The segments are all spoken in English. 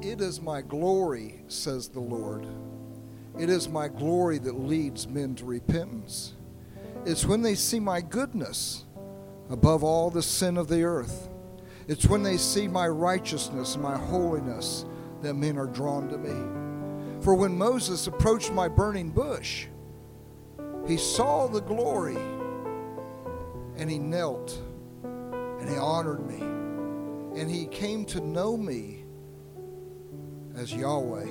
It is my glory, says the Lord. It is my glory that leads men to repentance. It's when they see my goodness above all the sin of the earth. It's when they see my righteousness and my holiness that men are drawn to me. For when Moses approached my burning bush, he saw the glory, and he knelt, and he honored me, and he came to know me as Yahweh.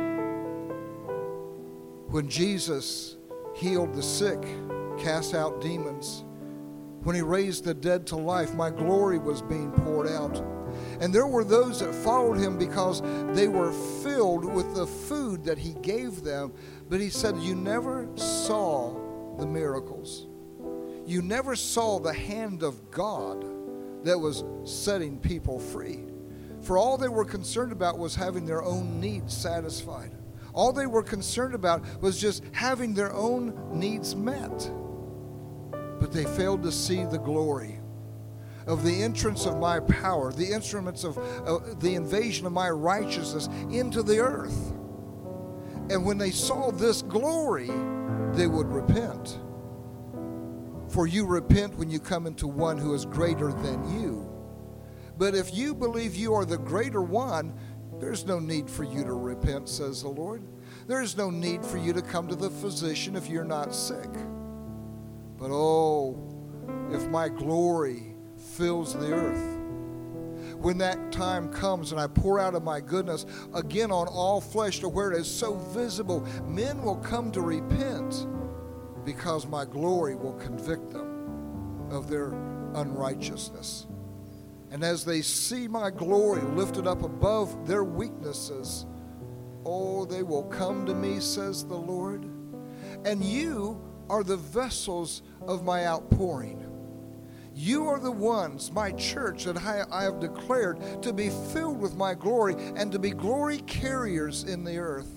When Jesus healed the sick, cast out demons, when he raised the dead to life, my glory was being poured out. And there were those that followed him because they were filled with the food that he gave them. But he said, you never saw the miracles. You never saw the hand of God that was setting people free. For all they were concerned about was having their own needs satisfied. All they were concerned about was just having their own needs met. But they failed to see the glory of the entrance of my power, the instruments of the invasion of my righteousness into the earth. And when they saw this glory, they would repent. For you repent when you come into one who is greater than you. But if you believe you are the greater one, there's no need for you to repent, says the Lord. There's no need for you to come to the physician if you're not sick. But oh, if my glory fills the earth, when that time comes and I pour out of my goodness again on all flesh to where it is so visible, men will come to repent because my glory will convict them of their unrighteousness. And as they see my glory lifted up above their weaknesses, oh, they will come to me, says the Lord. And you are the vessels of my outpouring. You are the ones, my church, that I have declared to be filled with my glory and to be glory carriers in the earth.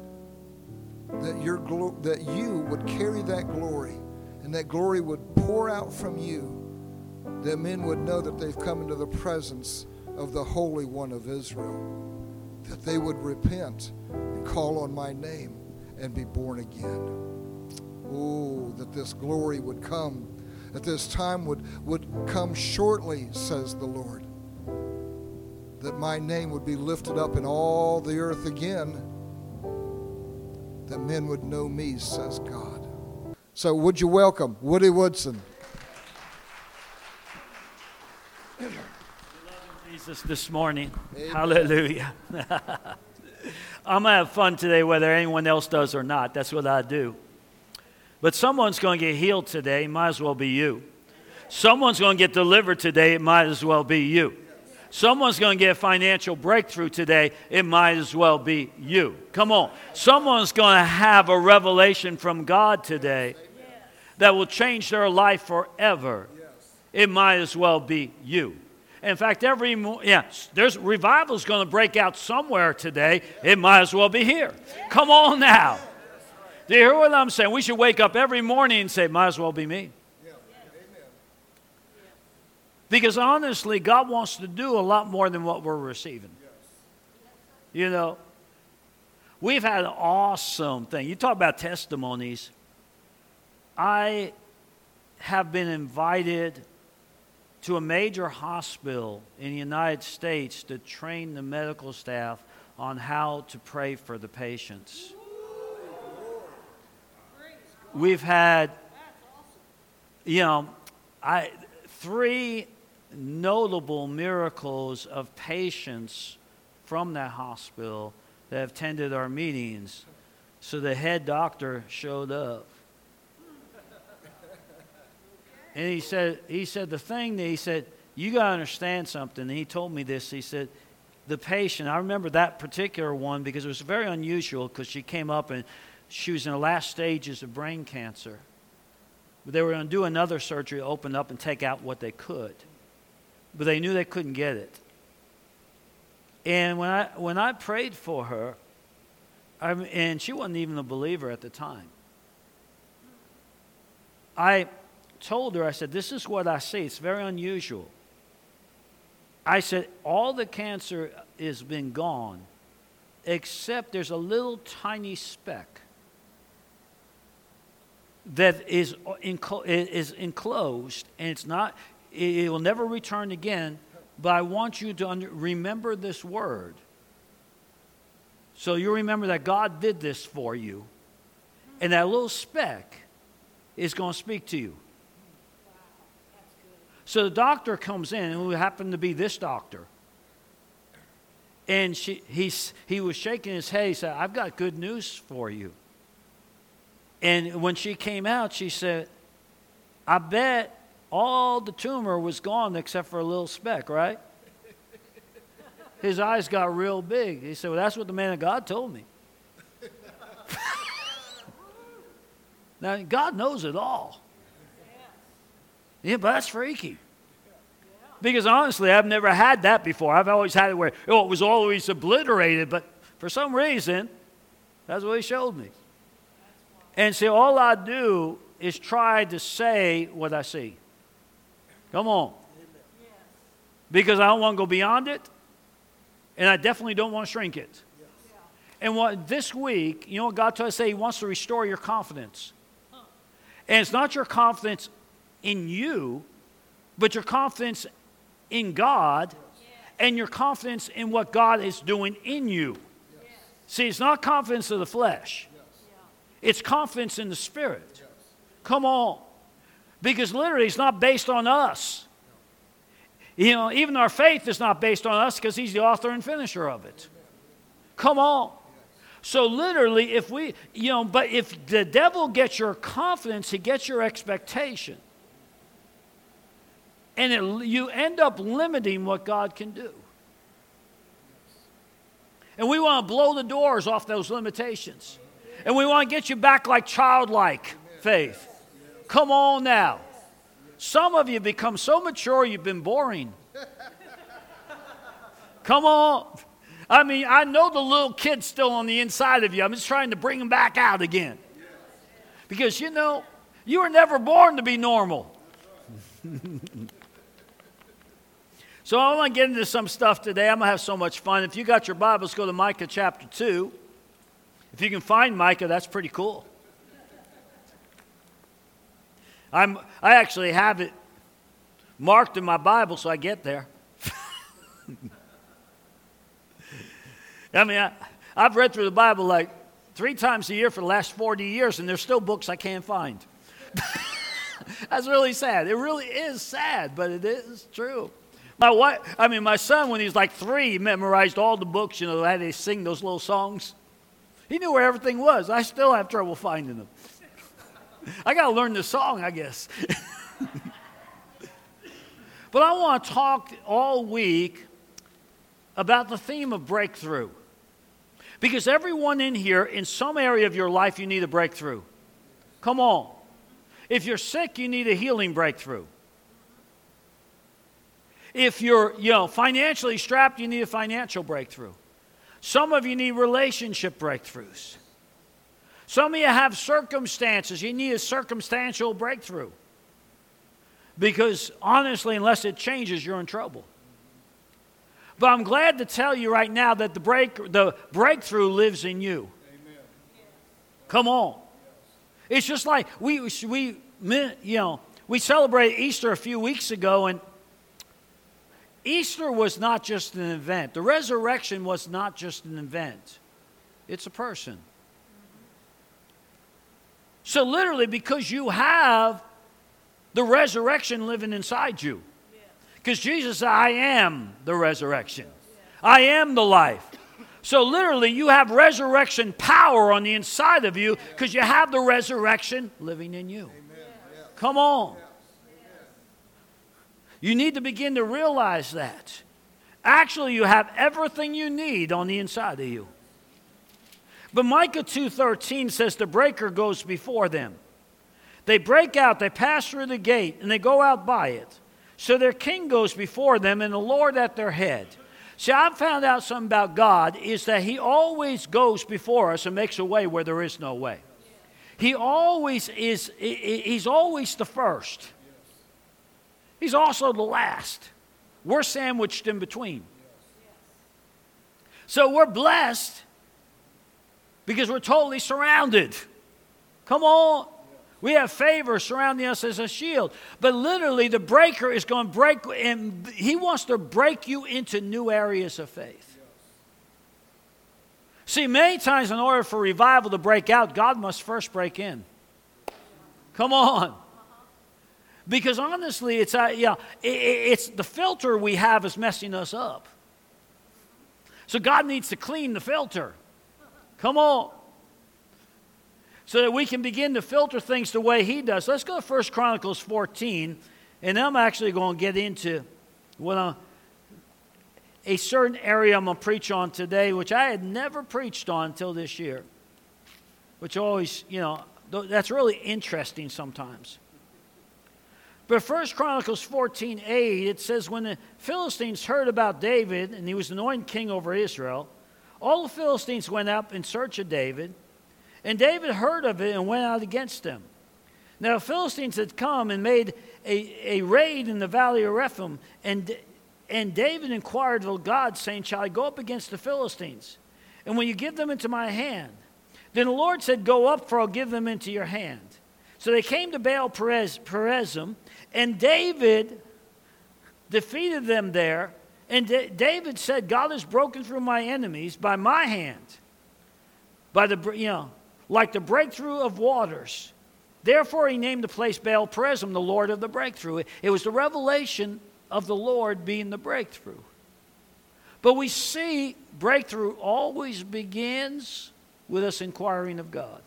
That you would carry that glory, and that glory would pour out from you, that men would know that they've come into the presence of the Holy One of Israel, that they would repent and call on my name and be born again. Oh, that this glory would come, that this time would come shortly, says the Lord, that my name would be lifted up in all the earth again, that men would know me, says God. So would you welcome Woody Woodson? Jesus this morning. Amen. Hallelujah. I'm going to have fun today whether anyone else does or not. That's what I do. But someone's going to get healed today. It might as well be you. Someone's going to get delivered today. It might as well be you. Someone's going to get a financial breakthrough today. It might as well be you. Come on. Someone's going to have a revelation from God today that will change their life forever. It might as well be you. In fact, there's revival's going to break out somewhere today. It might as well be here. Come on now. Do you hear what I'm saying? We should wake up every morning and say, might as well be me. Because honestly, God wants to do a lot more than what we're receiving. You know, we've had an awesome thing. You talk about testimonies. I have been invited to a major hospital in the United States to train the medical staff on how to pray for the patients. We've had, 3 notable miracles of patients from that hospital that have attended our meetings. So the head doctor showed up. And he said, you got to understand something. And he told me this. He said, the patient, I remember that particular one because it was very unusual because she came up and she was in the last stages of brain cancer. But they were going to do another surgery, open up and take out what they could. But they knew they couldn't get it. And when I prayed for her, and she wasn't even a believer at the time, I told her, I said, this is what I see. It's very unusual. I said, all the cancer has been gone, except there's a little tiny speck that is enclosed, and it will never return again. But I want you to remember this word. So you remember that God did this for you. And that little speck is going to speak to you. So the doctor comes in, who happened to be this doctor. And he was shaking his head. He said, I've got good news for you. And when she came out, she said, I bet all the tumor was gone except for a little speck, right? His eyes got real big. He said, well, that's what the man of God told me. Now, God knows it all. Yeah, but that's freaky. Because honestly, I've never had that before. I've always had it where, it was always obliterated, but for some reason, that's what he showed me. And see, all I do is try to say what I see. Come on. Because I don't want to go beyond it, and I definitely don't want to shrink it. And this week, you know what God told us to say? He wants to restore your confidence. And it's not your confidence in you, but your confidence in God and your confidence in what God is doing in you. See, it's not confidence of the flesh. It's confidence in the Spirit. Come on. Because literally it's not based on us. You know, even our faith is not based on us because He's the author and finisher of it. Come on. So literally, but if the devil gets your confidence, he gets your expectation. And you end up limiting what God can do. And we want to blow the doors off those limitations. And we want to get you back like childlike faith. Come on now. Some of you become so mature you've been boring. Come on. I mean, I know the little kid's still on the inside of you. I'm just trying to bring him back out again. Because, you know, you were never born to be normal. So I want to get into some stuff today. I'm going to have so much fun. If you got your Bibles, go to Micah chapter 2. If you can find Micah, that's pretty cool. I actually have it marked in my Bible so I get there. I mean, I've read through the Bible like 3 times a year for the last 40 years, and there's still books I can't find. That's really sad. It really is sad, but it is true. My son, when he was like 3, he memorized all the books, you know, how they sing those little songs. He knew where everything was. I still have trouble finding them. I got to learn the song, I guess. But I want to talk all week about the theme of breakthrough. Because everyone in here, in some area of your life, you need a breakthrough. Come on. If you're sick, you need a healing breakthrough. If you're, financially strapped, you need a financial breakthrough. Some of you need relationship breakthroughs. Some of you have circumstances. You need a circumstantial breakthrough. Because honestly, unless it changes, you're in trouble. But I'm glad to tell you right now that the breakthrough lives in you. Amen. Come on. It's just like we celebrated Easter a few weeks ago, and Easter was not just an event. The resurrection was not just an event. It's a person. So literally, because you have the resurrection living inside you. Because Jesus said, I am the resurrection. I am the life. So literally, you have resurrection power on the inside of you because you have the resurrection living in you. Come on. You need to begin to realize that. Actually, you have everything you need on the inside of you. But Micah 2:13 says the breaker goes before them. They break out, they pass through the gate, and they go out by it. So their king goes before them, and the Lord at their head. See, I've found out something about God is that He always goes before us and makes a way where there is no way. He always is, He's always the first. He's also the last. We're sandwiched in between. So we're blessed Because we're totally surrounded. Come on. We have favor surrounding us as a shield. But literally, the breaker is going to break, and he wants to break you into new areas of faith. See, many times in order for revival to break out, God must first break in. Come on. Because honestly, it's the filter we have is messing us up. So God needs to clean the filter. Come on. So that we can begin to filter things the way he does. Let's go to 1 Chronicles 14. And I'm actually going to get into a certain area I'm going to preach on today, which I had never preached on until this year. Which always, that's really interesting sometimes. But 1 Chronicles 14:8, it says, when the Philistines heard about David, and he was anointed king over Israel, all the Philistines went up in search of David, and David heard of it and went out against them. Now the Philistines had come and made a raid in the valley of Rephaim, and David inquired of God, saying, shall I go up against the Philistines? And will you give them into my hand? Then the Lord said, go up, for I'll give them into your hand. So they came to Baal Perazim, and David defeated them there. And David said, God has broken through my enemies by my hand, by like the breakthrough of waters. Therefore he named the place Baal Perazim, the Lord of the breakthrough. It was the revelation of the Lord being the breakthrough. But we see breakthrough always begins with us inquiring of God.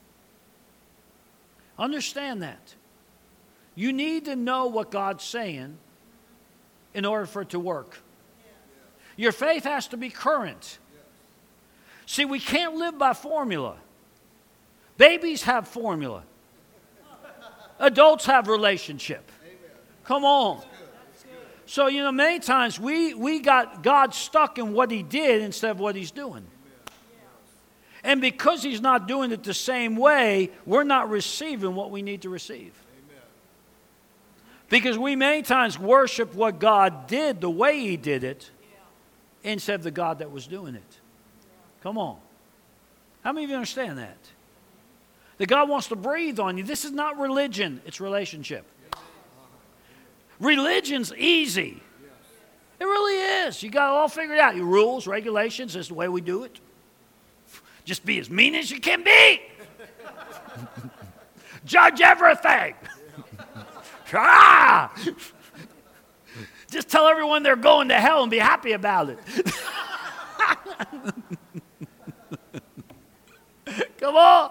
Understand that. You need to know what God's saying in order for it to work. Your faith has to be current. See, we can't live by formula. Babies have formula. Adults have relationship. Come on. So, many times we got God stuck in what he did instead of what he's doing. And because he's not doing it the same way, we're not receiving what we need to receive. Because we many times worship what God did the way he did it instead of the God that was doing it. Come on. How many of you understand that? That God wants to breathe on you. This is not religion, it's relationship. Religion's easy. It really is. You got it all figured out. Your rules, regulations, this is the way we do it. Just be as mean as you can be. Judge everything. Just tell everyone they're going to hell and be happy about it. Come on.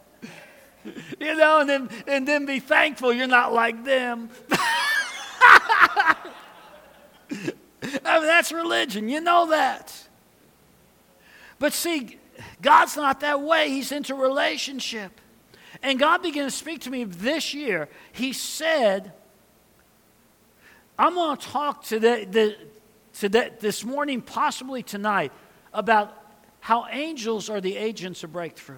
And then be thankful you're not like them. That's religion. You know that. But see, God's not that way. He's into relationship. And God began to speak to me this year. He said, I'm going to talk this morning, possibly tonight, about how angels are the agents of breakthrough.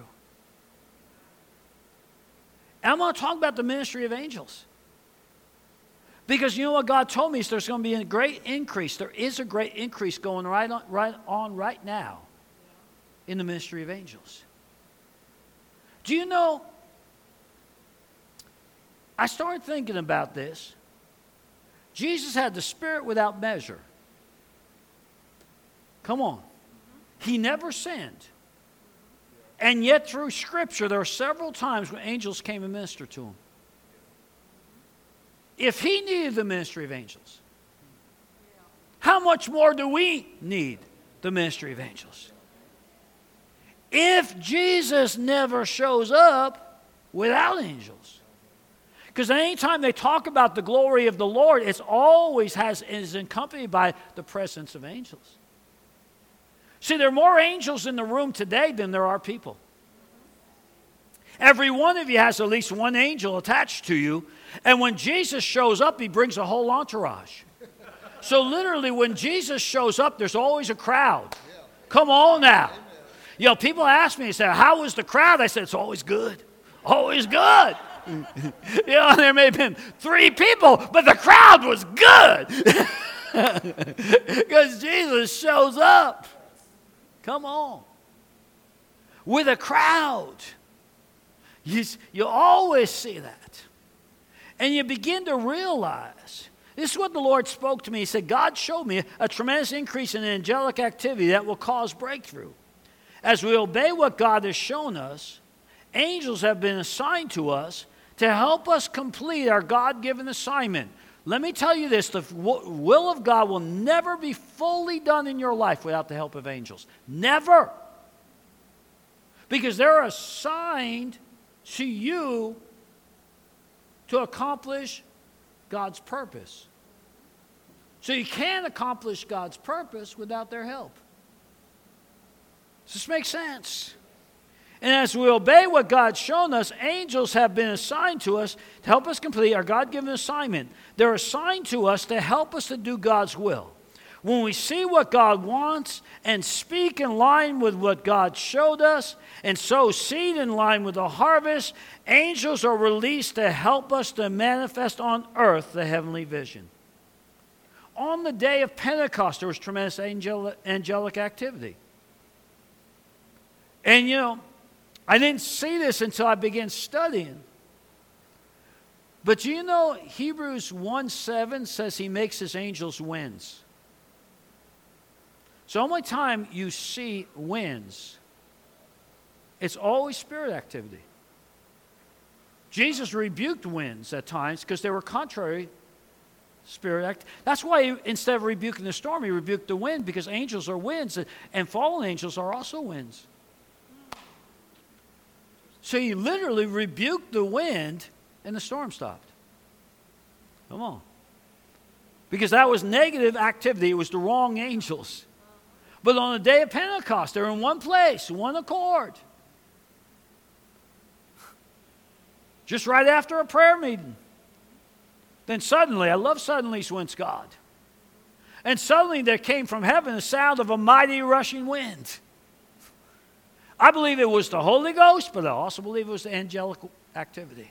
And I'm going to talk about the ministry of angels. Because you know what God told me is there's going to be a great increase. There is a great increase going right now in the ministry of angels. Do you know, I started thinking about this. Jesus had the Spirit without measure. Come on. He never sinned. And yet through Scripture, there are several times when angels came and ministered to him. If he needed the ministry of angels, how much more do we need the ministry of angels? If Jesus never shows up without angels. Because anytime they talk about the glory of the Lord, it's always is accompanied by the presence of angels. See, there are more angels in the room today than there are people. Every one of you has at least one angel attached to you. And when Jesus shows up, he brings a whole entourage. So literally, when Jesus shows up, there's always a crowd. Come on now. People ask me, they say, how was the crowd? I said, it's always good. Always good. There may have been 3 people, but the crowd was good. Because Jesus shows up. Come on. with a crowd. You always see that. And you begin to realize, this is what the Lord spoke to me. He said, God showed me a tremendous increase in angelic activity that will cause breakthrough. As we obey what God has shown us, angels have been assigned to us to help us complete our God-given assignment. Let me tell you this, the will of God will never be fully done in your life without the help of angels. Never. Because they're assigned to you to accomplish God's purpose. So you can't accomplish God's purpose without their help. Does this make sense? And as we obey what God's shown us, angels have been assigned to us to help us complete our God-given assignment. They're assigned to us to help us to do God's will. When we see what God wants and speak in line with what God showed us and sow seed in line with the harvest, angels are released to help us to manifest on earth the heavenly vision. On the day of Pentecost, there was tremendous angelic activity. And you know, I didn't see this until I began studying. But you know, Hebrews 1:7 says he makes his angels winds. So only time you see winds, it's always spirit activity. Jesus rebuked winds at times because they were contrary spirit act. That's why instead of rebuking the storm, he rebuked the wind, because angels are winds and fallen angels are also winds. So he literally rebuked the wind and the storm stopped. Come on. Because that was negative activity. It was the wrong angels. But on the day of Pentecost, they're in one place, one accord. Just right after a prayer meeting. Then suddenly, I love suddenlies when it's God. And suddenly there came from heaven the sound of a mighty rushing wind. I believe it was the Holy Ghost, but I also believe it was the angelic activity.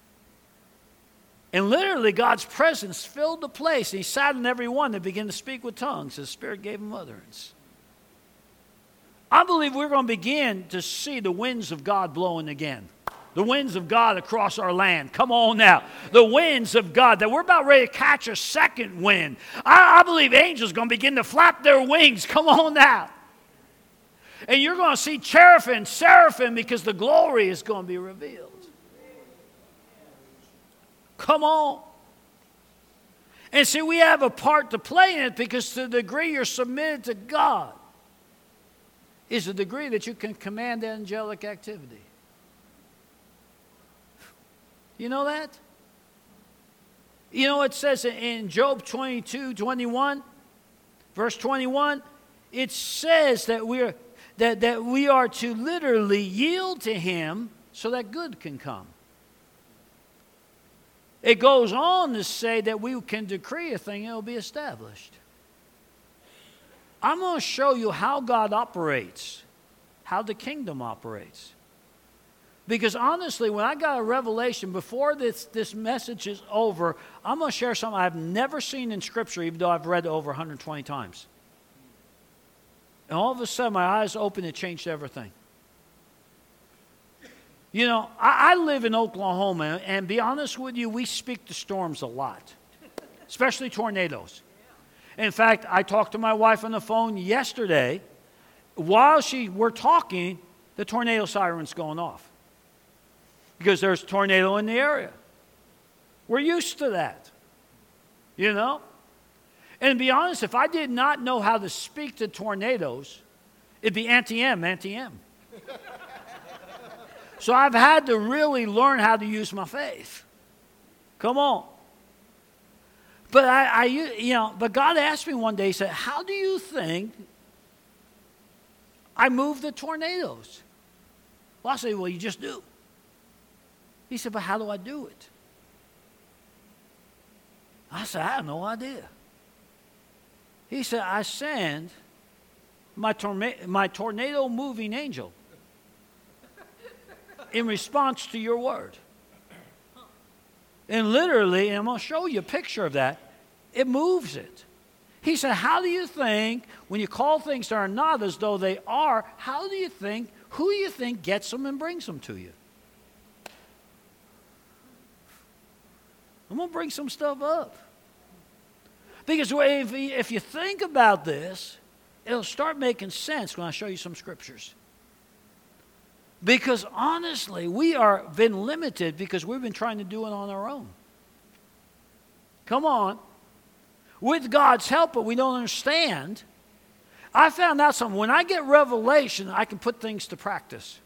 And literally God's presence filled the place. And he sat in every one that began to speak with tongues. The Spirit gave him utterance. I believe we're going to begin to see the winds of God blowing again. The winds of God across our land. Come on now. The winds of God. That we're about ready to catch a second wind. I believe angels are going to begin to flap their wings. Come on now. And you're going to see cherubim, seraphim, because the glory is going to be revealed. Come on. And see, we have a part to play in it, because to the degree you're submitted to God is the degree that you can command angelic activity. You know that? You know, it says in Job 22:21, verse 21, it says that we are to literally yield to him so that good can come. It goes on to say that we can decree a thing and it will be established. I'm going to show you how God operates, how the kingdom operates. Because honestly, when I got a revelation, before this message is over, I'm going to share something I've never seen in Scripture, even though I've read it over 120 times. And all of a sudden, my eyes opened, it changed everything. You know, I live in Oklahoma, and be honest with you, we speak to storms a lot, especially tornadoes. In fact, I talked to my wife on the phone yesterday. While we're talking, the tornado siren's going off, because there's a tornado in the area. We're used to that, you know. And to be honest, if I did not know how to speak to tornadoes, it'd be anti-M. So I've had to really learn how to use my faith. Come on. But but God asked me one day, he said, how do you think I move the tornadoes? Well, I said, well, you just do. He said, but how do I do it? I said, I have no idea. He said, I send my tornado moving angel in response to your word. And literally, and I'm going to show you a picture of that, it moves it. He said, how do you think, when you call things that are not as though they are, how do you think who do you think gets them and brings them to you? I'm going to bring some stuff up. Because if you think about this, it'll start making sense when I show you some scriptures. Because honestly, we are been limited because we've been trying to do it on our own. Come on. With God's help, but we don't understand. I found out something. When I get revelation, I can put things to practice.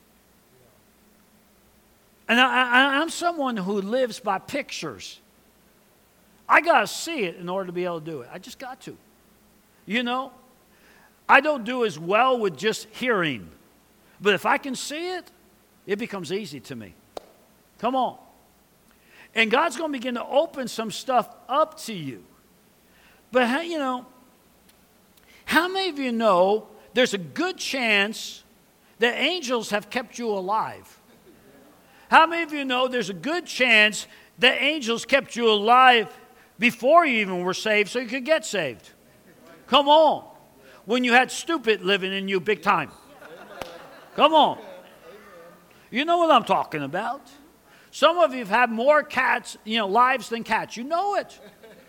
And I'm someone who lives by pictures. I got to see it in order to be able to do it. I just got to. You know, I don't do as well with just hearing. But if I can see it, it becomes easy to me. Come on. And God's going to begin to open some stuff up to you. But, you know, how many of you know there's a good chance that angels have kept you alive? How many of you know there's a good chance that angels kept you alive before you even were saved so you could get saved? Come on. When you had stupid living in you big time. Come on. You know what I'm talking about. Some of you have had more lives than cats. You know it.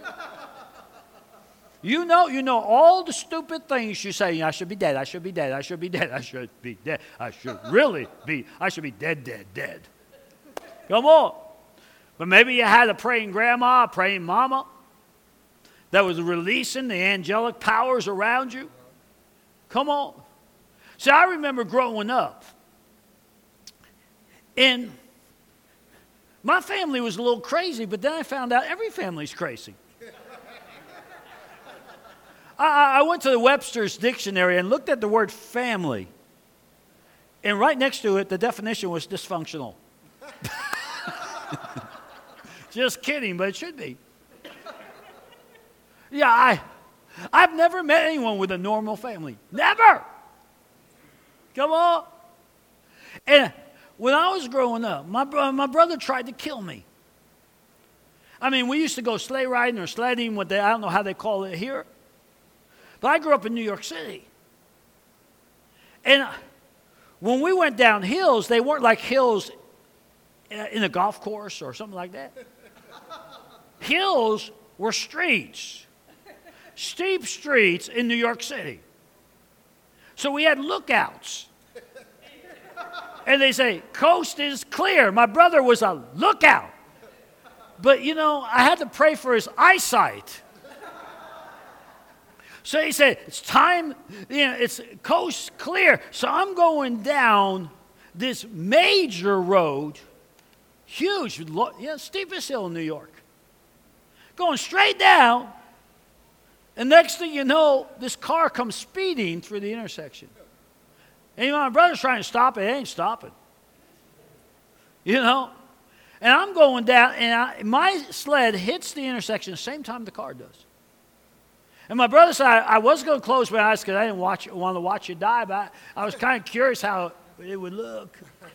You know all the stupid things you say. I should be dead. I should be dead. I should be dead. I should be dead. I should be dead. Come on. But maybe you had a praying grandma, a praying mama that was releasing the angelic powers around you. Come on. See, I remember growing up, and my family was a little crazy, but then I found out every family's crazy. I went to the Webster's dictionary and looked at the word family. And right next to it, the definition was dysfunctional. Just kidding, but it should be. Yeah, I've never met anyone with a normal family. Never. Come on. And when I was growing up, my brother tried to kill me. I mean, we used to go sleigh riding or sledding, I don't know how they call it here. But I grew up in New York City. And when we went down hills, they weren't like hills in a golf course or something like that. Hills were streets. Steep streets in New York City. So we had lookouts. And they say, coast is clear. My brother was a lookout. But, you know, I had to pray for his eyesight. So he said, it's time, it's coast clear. So I'm going down this major road, huge, steepest hill in New York. Going straight down, and next thing you know, this car comes speeding through the intersection. And my brother's trying to stop it, it ain't stopping. You know? And I'm going down, and my sled hits the intersection the same time the car does. And my brother said, I was going to close my eyes because I didn't want to watch you die, but I was kind of curious how it would look.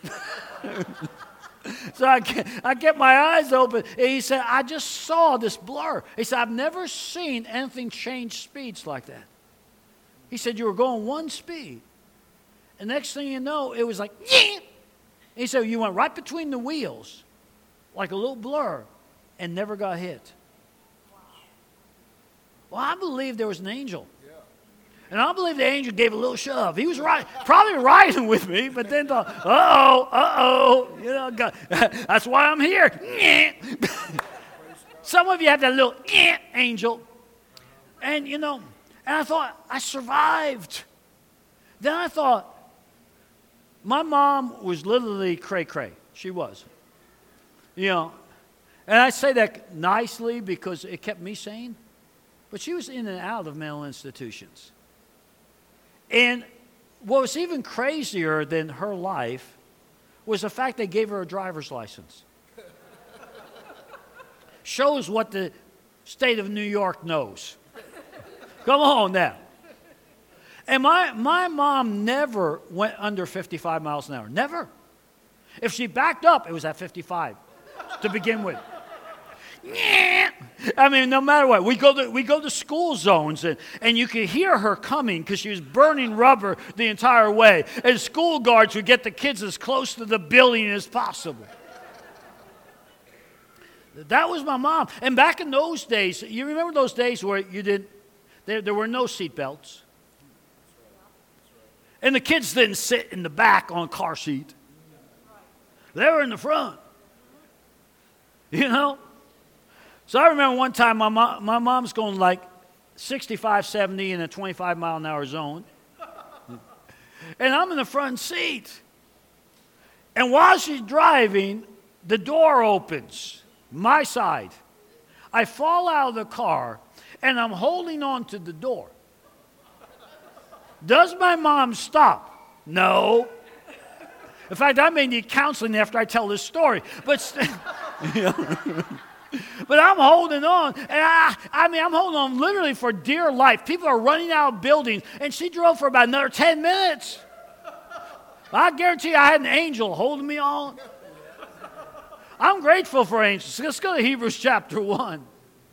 So I kept my eyes open. And he said, I just saw this blur. He said, I've never seen anything change speeds like that. He said, you were going one speed. And next thing you know, it was like, yeah. He said, you went right between the wheels, like a little blur, and never got hit. Well, I believe there was an angel. Yeah. And I believe the angel gave a little shove. He was probably riding with me, but then thought, you know, God, that's why I'm here. Some of you have that little angel. And, you know, and I thought, I survived. Then I thought, my mom was literally cray-cray. She was. You know, and I say that nicely because it kept me sane. But she was in and out of mental institutions. And what was even crazier than her life was the fact they gave her a driver's license. Shows what the state of New York knows. Come on now. And my mom never went under 55 miles an hour. Never. If she backed up, it was at 55 to begin with. I mean, no matter what, we go to school zones, and you could hear her coming because she was burning rubber the entire way. And school guards would get the kids as close to the building as possible. That was my mom. And back in those days, you remember those days where there were no seat belts. And the kids didn't sit in the back on a car seat. They were in the front. You know? So I remember one time my mom's going like 65, 70 in a 25-mile-an-hour zone. And I'm in the front seat. And while she's driving, the door opens, my side. I fall out of the car, and I'm holding on to the door. Does my mom stop? No. In fact, I may need counseling after I tell this story. But but I'm holding on. And I'm holding on literally for dear life. People are running out of buildings. And she drove for about another 10 minutes. I guarantee you I had an angel holding me on. I'm grateful for angels. Let's go to Hebrews chapter 1.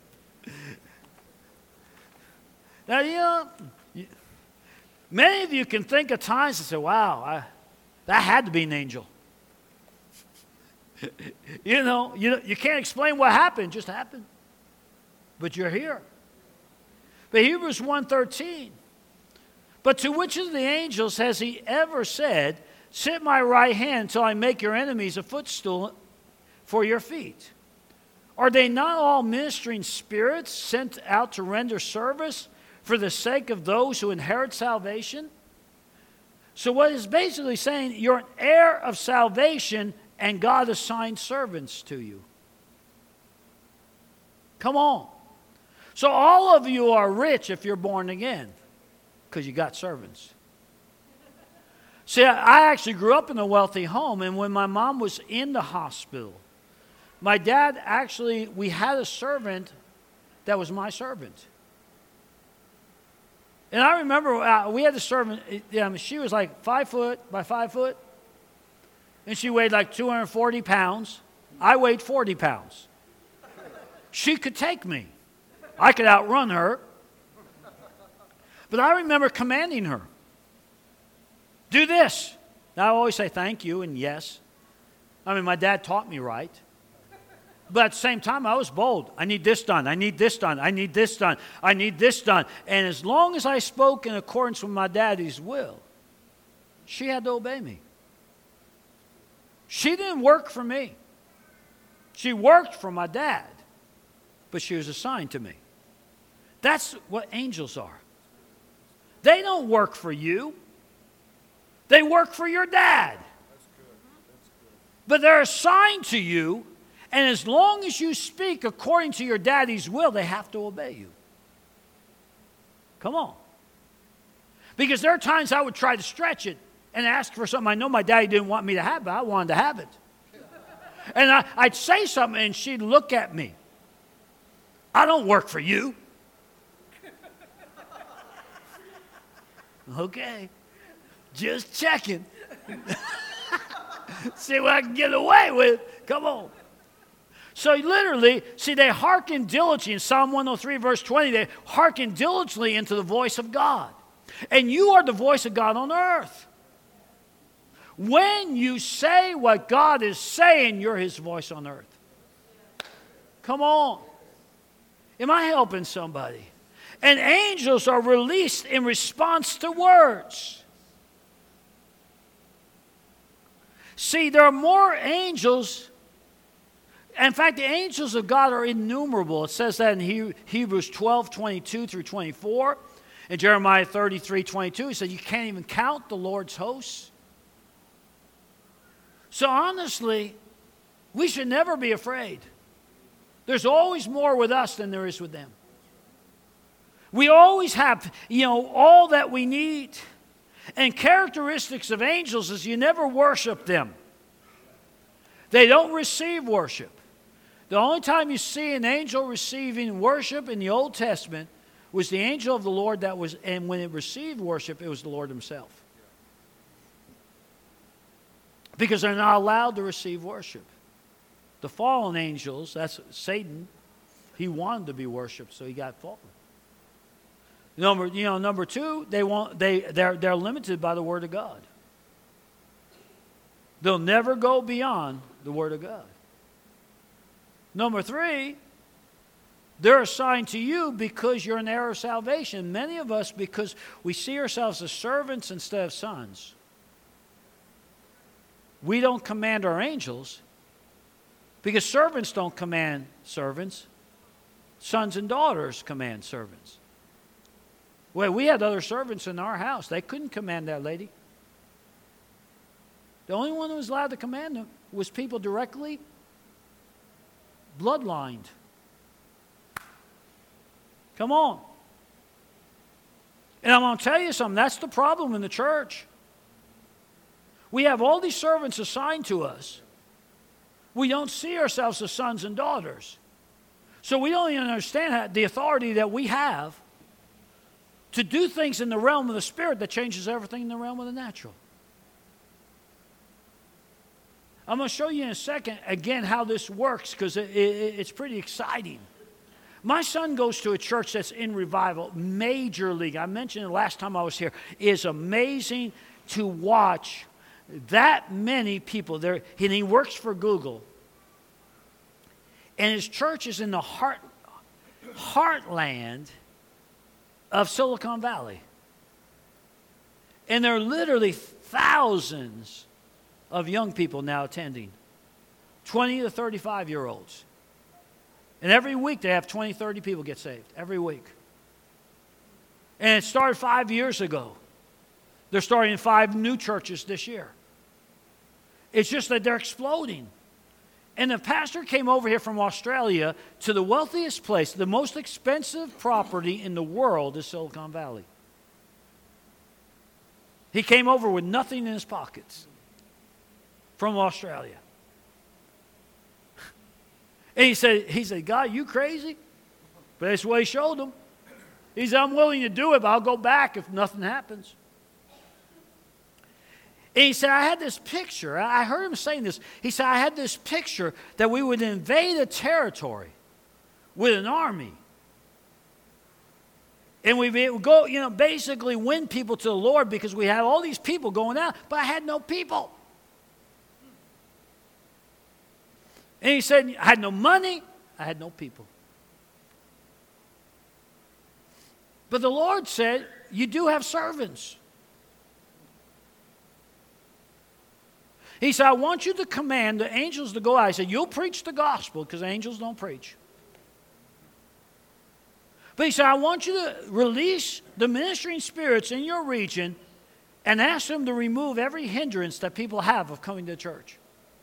Now, many of you can think of times and say, wow, that had to be an angel. You can't explain what happened. It just happened. But you're here. But Hebrews 1:13. But to which of the angels has he ever said, sit at my right hand until I make your enemies a footstool for your feet? Are they not all ministering spirits sent out to render service for the sake of those who inherit salvation? So what it's basically saying, you're an heir of salvation, and God assigned servants to you. Come on. So all of you are rich if you're born again, because you got servants. See, I actually grew up in a wealthy home, and when my mom was in the hospital, my dad we had a servant that was my servant. And I remember we had a servant, she was like 5 foot by 5 foot, and she weighed like 240 pounds. I weighed 40 pounds. She could take me. I could outrun her. But I remember commanding her, do this. Now I always say thank you and yes. I mean, my dad taught me right. But at the same time, I was bold. I need this done. I need this done. I need this done. I need this done. And as long as I spoke in accordance with my daddy's will, she had to obey me. She didn't work for me. She worked for my dad, but she was assigned to me. That's what angels are. They don't work for you. They work for your dad. That's good. But they're assigned to you. And as long as you speak according to your daddy's will, they have to obey you. Come on. Because there are times I would try to stretch it and ask for something I know my daddy didn't want me to have, but I wanted to have it. And I'd say something and she'd look at me. I don't work for you. Okay. Just checking. See what I can get away with. Come on. So literally, see, they hearken diligently. In Psalm 103, verse 20, they hearken diligently into the voice of God. And you are the voice of God on earth. When you say what God is saying, you're his voice on earth. Come on. Am I helping somebody? And angels are released in response to words. See, there are more angels. In fact, the angels of God are innumerable. It says that in Hebrews 12, 22 through 24. In Jeremiah 33, 22, he said you can't even count the Lord's hosts. So honestly, we should never be afraid. There's always more with us than there is with them. We always have, all that we need. And characteristics of angels is you never worship them. They don't receive worship. The only time you see an angel receiving worship in the Old Testament was the angel of the Lord and when it received worship, it was the Lord himself. Because they're not allowed to receive worship. The fallen angels, that's Satan, He wanted to be worshipped, so he got fallen. Number two, they're limited by the Word of God. They'll never go beyond the Word of God. Number three, they're assigned to you because you're an heir of salvation. Many of us, because we see ourselves as servants instead of sons. We don't command our angels because servants don't command servants. Sons and daughters command servants. Well, we had other servants in our house. They couldn't command that lady. The only one who was allowed to command them was people directly bloodlined. Come on. And I'm going to tell you something. That's the problem in the church. We have all these servants assigned to us. We don't see ourselves as sons and daughters. So we don't even understand the authority that we have to do things in the realm of the Spirit that changes everything in the realm of the natural. I'm going to show you in a second, again, how this works, because it's pretty exciting. My son goes to a church that's in revival, Major League. I mentioned it last time I was here. It is amazing to watch that many people there. And he works for Google. And his church is in the heartland of Silicon Valley. And there are literally thousands of young people now attending, 20 to 35-year-olds. And every week they have 20, 30 people get saved, every week. And it started 5 years ago. They're starting 5 new churches this year. It's just that they're exploding. And the pastor came over here from Australia to the wealthiest place. The most expensive property in the world is Silicon Valley. He came over with nothing in his pockets from Australia. And he said, God, you crazy? But that's what he showed him. He said, I'm willing to do it, but I'll go back if nothing happens. And he said, I had this picture. I heard him saying this. He said, I had this picture that we would invade a territory with an army. And we would go, basically win people to the Lord because we had all these people going out, but I had no people. And he said, I had no money, I had no people. But the Lord said, you do have servants. He said, I want you to command the angels to go out. He said, you'll preach the gospel because angels don't preach. But he said, I want you to release the ministering spirits in your region and ask them to remove every hindrance that people have of coming to church.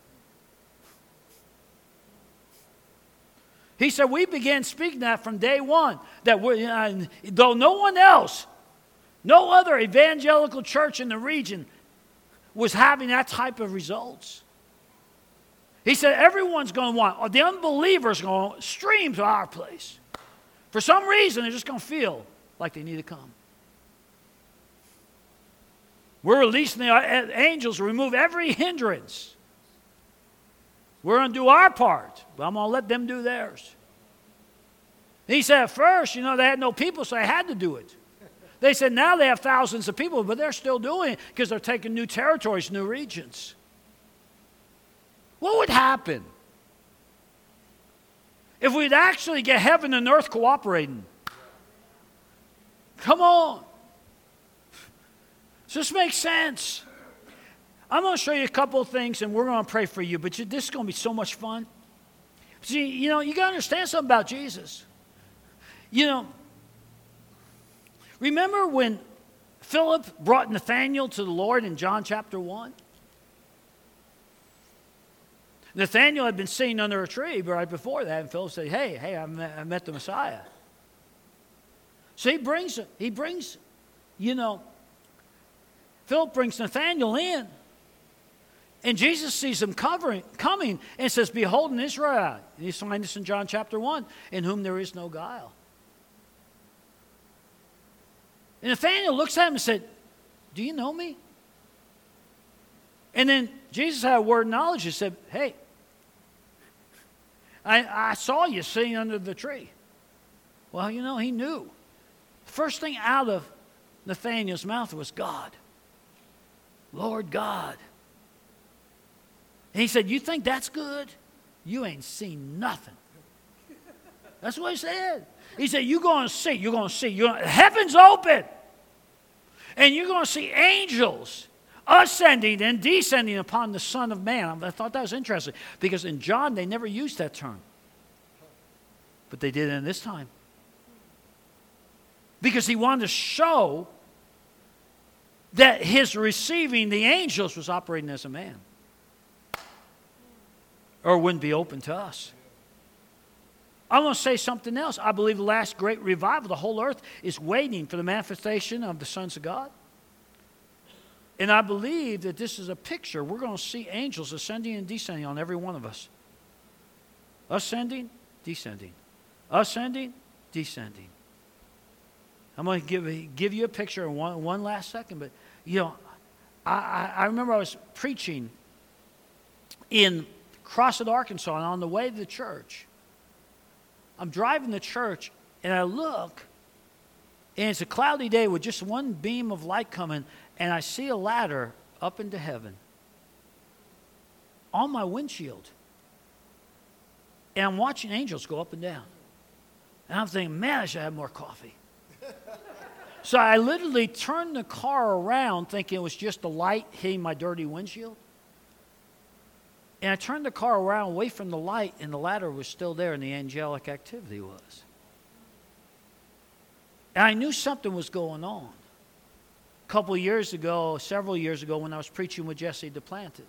He said, we began speaking that from day one. That though no one else, no other evangelical church in the region was having that type of results. He said, everyone's going to want, the unbelievers are going to stream to our place. For some reason, they're just going to feel like they need to come. We're releasing the angels to remove every hindrance. We're going to do our part, but I'm going to let them do theirs. He said at first, they had no people, so they had to do it. They said now they have thousands of people, but they're still doing it because they're taking new territories, new regions. What would happen if we'd actually get heaven and earth cooperating? Come on. This makes sense. I'm going to show you a couple of things, and we're going to pray for you, but this is going to be so much fun. See, you got to understand something about Jesus. Remember when Philip brought Nathanael to the Lord in John chapter 1? Nathanael had been sitting under a tree right before that, and Philip said, hey, I met the Messiah. So Philip brings Nathanael in, and Jesus sees him coming and says, behold an Israelite. And you find this in John chapter 1, in whom there is no guile. And Nathanael looks at him and said, do you know me? And then Jesus had a word of knowledge and said, hey, I saw you sitting under the tree. Well, you know, he knew. The first thing out of Nathanael's mouth was God. Lord God. And he said, you think that's good? You ain't seen nothing. That's what he said. He said, you're going to see. Heaven's open. And you're going to see angels ascending and descending upon the Son of Man. I thought that was interesting because in John they never used that term. But they did it in this time. Because he wanted to show that his receiving the angels was operating as a man. Or it wouldn't be open to us. I want to say something else. I believe the last great revival, the whole earth is waiting for the manifestation of the sons of God. And I believe that this is a picture. We're going to see angels ascending and descending on every one of us. Ascending, descending. Ascending, descending. I'm going to give you a picture in one last second. But, you know, I remember I was preaching in Crossett, Arkansas, and on the way to the church, I'm driving to church, and I look, and it's a cloudy day with just one beam of light coming, and I see a ladder up into heaven on my windshield. And I'm watching angels go up and down. And I'm thinking, man, I should have more coffee. So I literally turned the car around thinking it was just the light hitting my dirty windshield. And I turned the car around away from the light, and the ladder was still there, and the angelic activity was. And I knew something was going on. Several years ago, when I was preaching with Jesse Duplantis,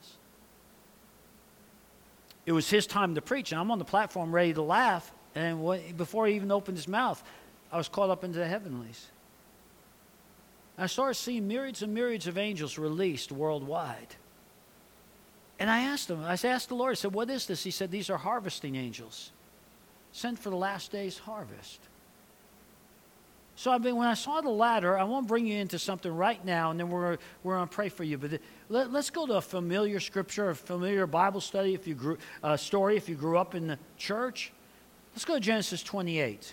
it was his time to preach, and I'm on the platform ready to laugh, and before he even opened his mouth, I was caught up into the heavenlies. I started seeing myriads and myriads of angels released worldwide. And I asked the Lord, I said, what is this? He said, these are harvesting angels, sent for the last day's harvest. So when I saw the ladder, I won't bring you into something right now, and then we're going to pray for you. But let's go to a familiar scripture, a familiar Bible study, if you grew up in the church. Let's go to Genesis 28.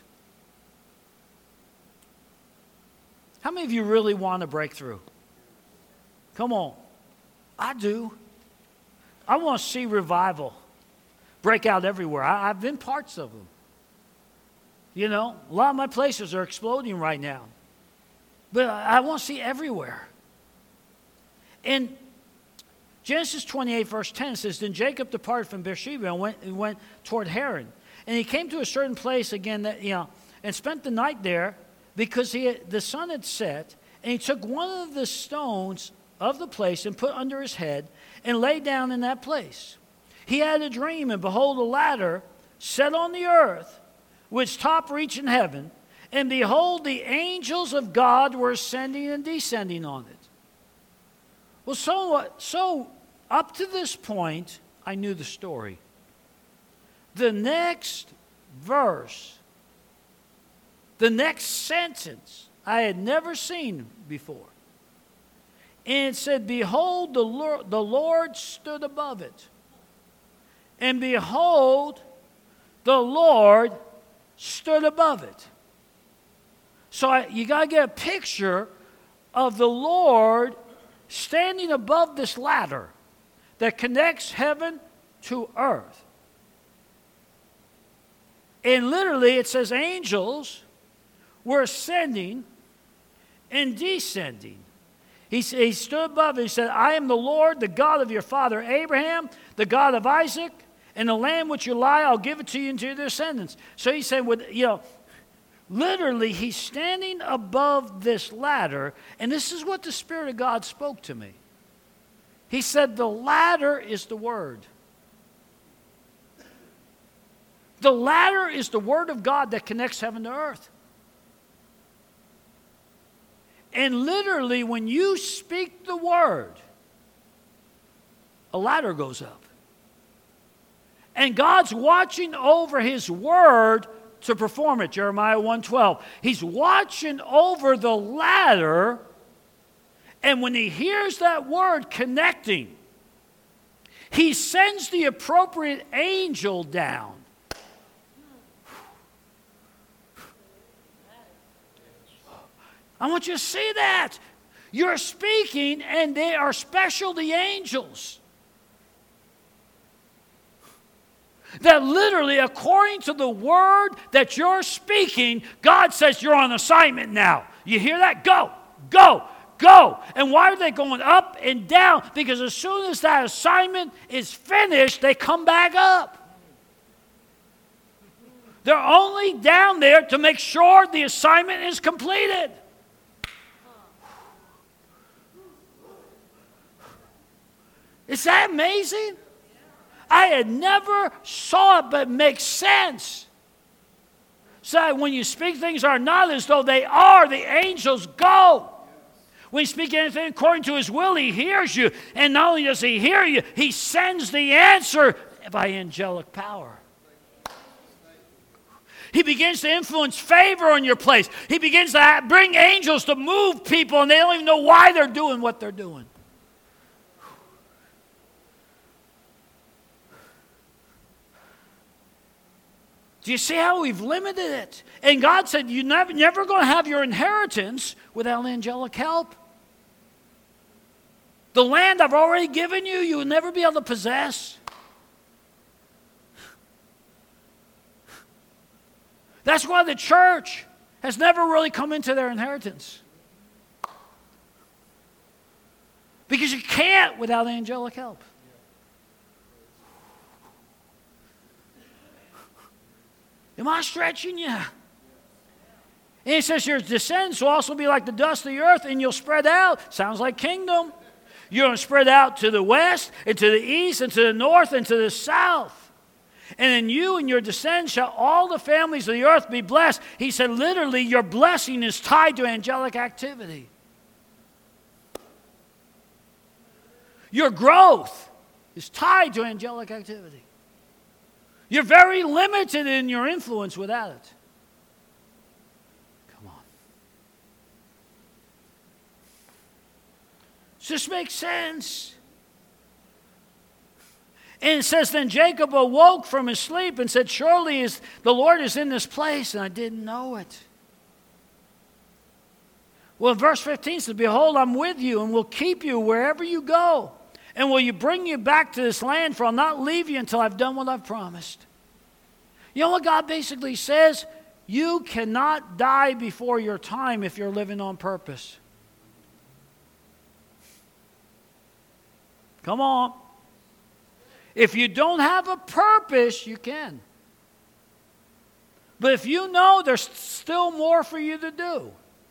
How many of you really want a breakthrough? Come on. I do. I want to see revival break out everywhere. I've been parts of them. You know, a lot of my places are exploding right now. But I want to see everywhere. In Genesis 28, verse 10 says, then Jacob departed from Beersheba and went toward Haran. And he came to a certain place again, and spent the night there because the sun had set. And he took one of the stones of the place and put under his head and lay down in that place. He had a dream, and behold, a ladder set on the earth, which top reached in heaven, and behold, the angels of God were ascending and descending on it. Well, so up to this point, I knew the story. The next verse, the next sentence, I had never seen before. And it said, behold, the Lord stood above it. And behold, the Lord stood above it. So you got to get a picture of the Lord standing above this ladder that connects heaven to earth. And literally it says angels were ascending and descending. He stood above it. He said, I am the Lord, the God of your father Abraham, the God of Isaac, and the land which you lie, I'll give it to you and to your descendants. So he said, literally, he's standing above this ladder, and this is what the Spirit of God spoke to me. He said, the ladder is the Word. The ladder is the Word of God that connects heaven to earth. And literally, when you speak the Word, a ladder goes up. And God's watching over His Word to perform it. Jeremiah 1:12. He's watching over the ladder, and when He hears that word connecting, He sends the appropriate angel down I want you to see that. You're speaking, and they are specialty angels. That literally, according to the word that you're speaking, God says you're on assignment now. You hear that? Go, go, go. And why are they going up and down? Because as soon as that assignment is finished, they come back up. They're only down there to make sure the assignment is completed. Is that amazing? I had never saw it, but it makes sense. So when you speak, things are not as though they are. The angels go. When you speak anything according to his will, he hears you. And not only does he hear you, he sends the answer by angelic power. He begins to influence favor on your place. He begins to bring angels to move people, and they don't even know why they're doing what they're doing. Do you see how we've limited it? And God said, you're never going to have your inheritance without angelic help. The land I've already given you, you will never be able to possess. That's why the church has never really come into their inheritance. Because you can't without angelic help. Am I stretching you? And he says your descendants will also be like the dust of the earth, and you'll spread out. Sounds like kingdom. You're going to spread out to the west, and to the east, and to the north, and to the south. And in you and your descendants shall all the families of the earth be blessed. He said literally your blessing is tied to angelic activity. Your growth is tied to angelic activity. You're very limited in your influence without it. Come on. Does this make sense? And it says, then Jacob awoke from his sleep and said, surely the Lord is in this place, and I didn't know it. Well, in verse 15 says, behold, I'm with you and will keep you wherever you go. And will you bring you back to this land, for I'll not leave you until I've done what I've promised. You know what God basically says? You cannot die before your time if you're living on purpose. Come on. If you don't have a purpose, you can. But if you know there's still more for you to do,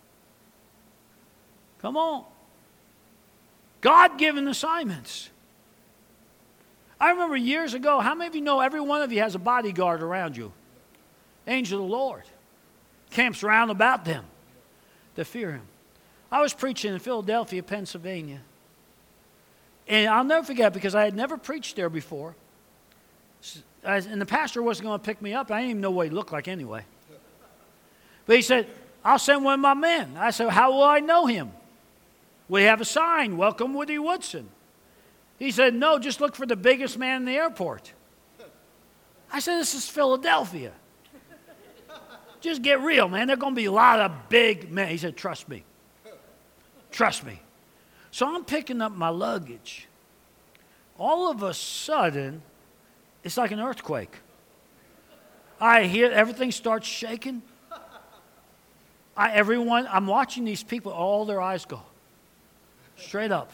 come on. God-given assignments. I remember years ago, how many of you know every one of you has a bodyguard around you? Angel of the Lord. Camps round about them to fear him. I was preaching in Philadelphia, Pennsylvania. And I'll never forget because I had never preached there before. And the pastor wasn't going to pick me up. I didn't even know what he looked like anyway. But he said, I'll send one of my men. I said, how will I know him? We have a sign, welcome Woody Woodson. He said, no, just look for the biggest man in the airport. I said, this is Philadelphia. Just get real, man. There are going to be a lot of big men. He said, trust me. Trust me. So I'm picking up my luggage. All of a sudden, it's like an earthquake. I hear everything starts shaking. I'm watching these people, all their eyes go straight up.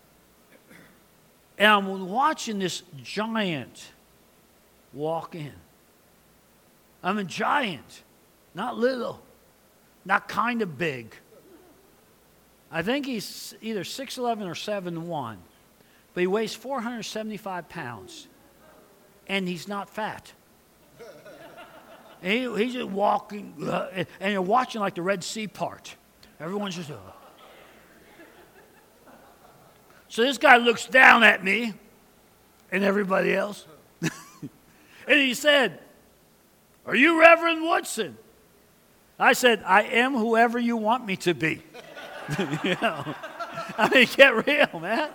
And I'm watching this giant walk in. I'm a giant, not little, not kind of big. I think he's either 6'11" or 7'1", but he weighs 475 pounds, and he's not fat. And he's just walking, and you're watching like the Red Sea part. Everyone's just... So this guy looks down at me and everybody else. And he said, are you Reverend Woodson? I said, I am whoever you want me to be. You know, I mean, get real, man.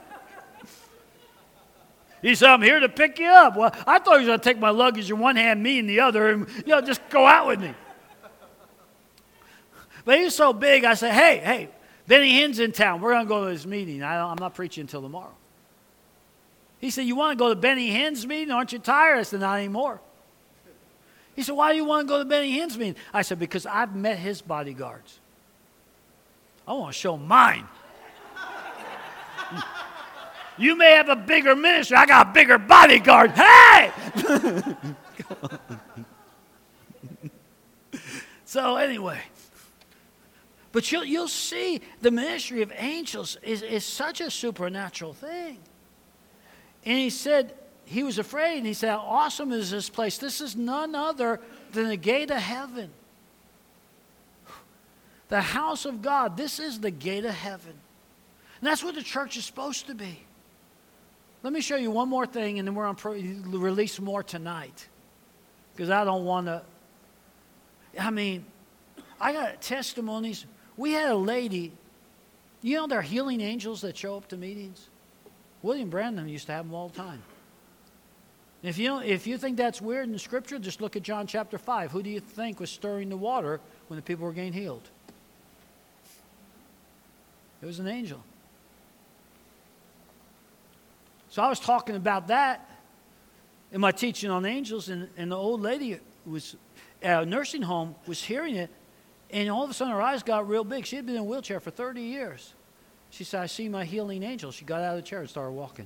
He said, I'm here to pick you up. Well, I thought he was going to take my luggage in one hand, me in the other, and, just go out with me. But he was so big, I said, hey, Benny Hinn's in town. We're going to go to his meeting. I'm not preaching until tomorrow. He said, you want to go to Benny Hinn's meeting? Aren't you tired? I said, not anymore. He said, why do you want to go to Benny Hinn's meeting? I said, because I've met his bodyguards. I want to show mine. You may have a bigger ministry. I got a bigger bodyguard. Hey! So anyway, but you'll see the ministry of angels is such a supernatural thing. And he said he was afraid. And he said, how awesome is this place? This is none other than the gate of heaven. The house of God. This is the gate of heaven. And that's what the church is supposed to be. Let me show you one more thing, and then we're going to release more tonight. Because I don't want to. I got testimonies. We had a lady. You know there are healing angels that show up to meetings? William Branham used to have them all the time. If you think that's weird in Scripture, just look at John chapter 5. Who do you think was stirring the water when the people were getting healed? It was an angel. So I was talking about that in my teaching on angels, and the old lady was at a nursing home was hearing it, and all of a sudden her eyes got real big. She had been in a wheelchair for 30 years. She said, I see my healing angel. She got out of the chair and started walking.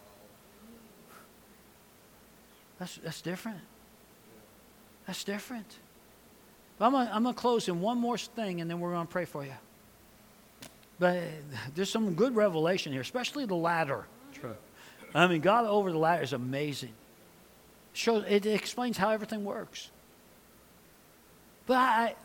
That's different. That's different. But I'm going to close in one more thing, and then we're going to pray for you. But there's some good revelation here, especially the ladder. True. God over the ladder is amazing. It explains how everything works. But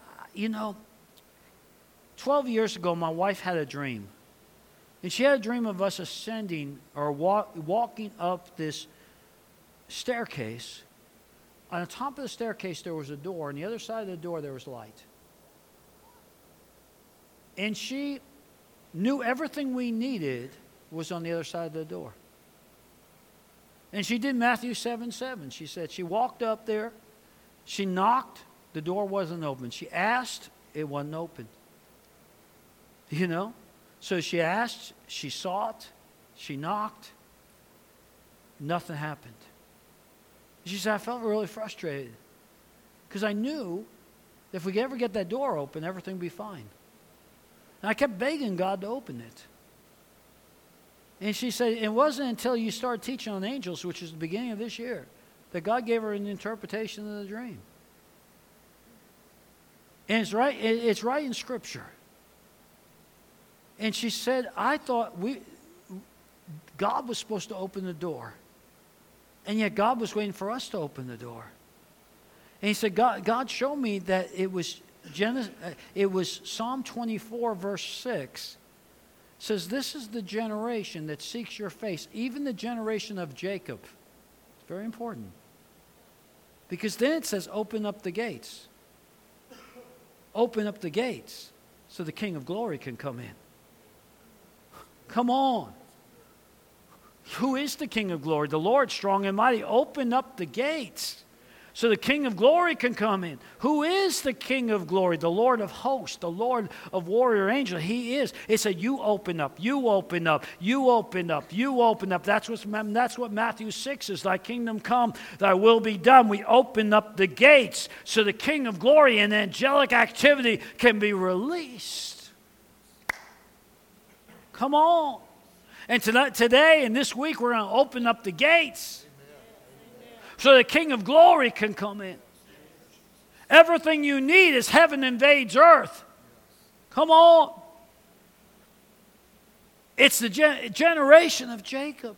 12 years ago, my wife had a dream. And she had a dream of us ascending or walking up this staircase. On the top of the staircase, there was a door. On the other side of the door, there was light. And she knew everything we needed was on the other side of the door. And she did Matthew 7:7. She said she walked up there. She knocked. The door wasn't open. She asked. It wasn't open. So she asked. She sought. She knocked. Nothing happened. She said, I felt really frustrated. Because I knew that if we could ever get that door open, everything would be fine. And I kept begging God to open it. And she said, it wasn't until you started teaching on angels, which is the beginning of this year, that God gave her an interpretation of the dream. And it's right in Scripture. And she said, I thought God was supposed to open the door. And yet God was waiting for us to open the door. And he said, God showed me that it was Psalm 24, verse 6. Says, this is the generation that seeks your face, even the generation of Jacob. It's very important. Because then it says, open up the gates. Open up the gates so the King of Glory can come in. Come on. Who is the King of Glory? The Lord strong and mighty. Open up the gates so the King of Glory can come in. Who is the King of Glory? The Lord of hosts, the Lord of warrior angels. He is. It said, you open up, you open up, you open up, you open up. That's what Matthew 6 is. Thy kingdom come, thy will be done. We open up the gates so the King of Glory and angelic activity can be released. Come on. And today and this week, we're going to open up the gates so the King of Glory can come in. Everything you need is heaven invades earth. Come on. It's the generation of Jacob.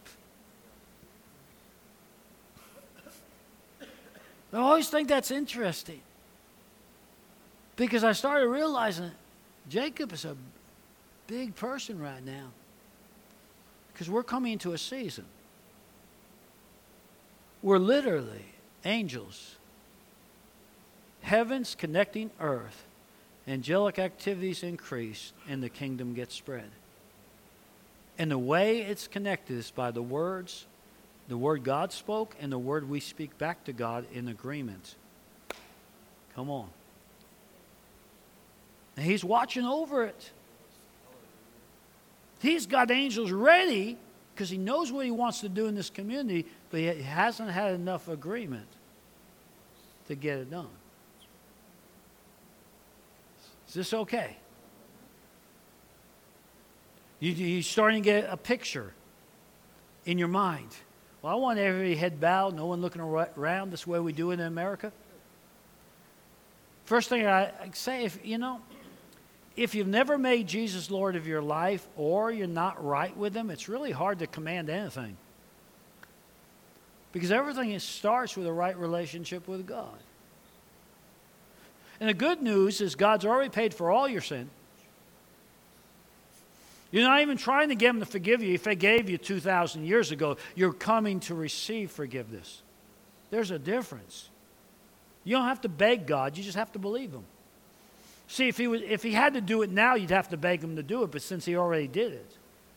I always think that's interesting. Because I started realizing Jacob is a big person right now. Because we're coming into a season where literally angels, heavens connecting earth, angelic activities increase, and the kingdom gets spread. And the way it's connected is by the word God spoke, and the word we speak back to God in agreement. Come on. And He's watching over it. He's got angels ready because He knows what He wants to do in this community, but He hasn't had enough agreement to get it done. Is this okay? You're starting to get a picture in your mind. Well, I want every head bowed, no one looking around. That's the way we do it in America. First thing I say, if you've never made Jesus Lord of your life or you're not right with Him, it's really hard to command anything. Because everything starts with a right relationship with God. And the good news is God's already paid for all your sin. You're not even trying to get Him to forgive you. If He gave you 2,000 years ago, you're coming to receive forgiveness. There's a difference. You don't have to beg God. You just have to believe Him. See, if He had to do it now, you'd have to beg Him to do it. But since He already did it,